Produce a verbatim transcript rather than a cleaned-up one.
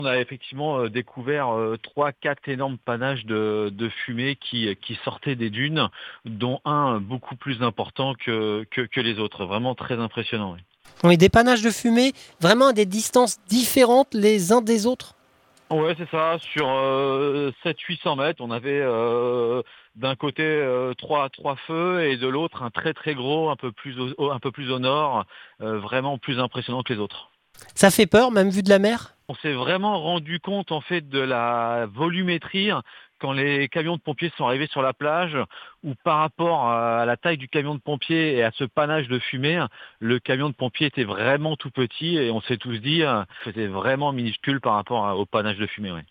On a effectivement euh, découvert euh, trois, quatre énormes panaches de, de fumée qui, qui sortaient des dunes, dont un beaucoup plus important que, que, que les autres. Vraiment très impressionnant. Oui. Oui, des panaches de fumée vraiment à des distances différentes les uns des autres. Ouais, c'est ça. Sur euh, sept cents huit cents mètres, on avait euh, d'un côté euh, trois, trois feux et de l'autre un très très gros, un peu plus au, au- un peu plus au nord, euh, vraiment plus impressionnant que les autres. Ça fait peur, même vu de la mer. On s'est vraiment rendu compte en fait de la volumétrie quand les camions de pompiers sont arrivés sur la plage, où par rapport à la taille du camion de pompier et à ce panache de fumée, le camion de pompier était vraiment tout petit et on s'est tous dit, euh, c'était vraiment minuscule par rapport à- au panache de fumée. Ouais.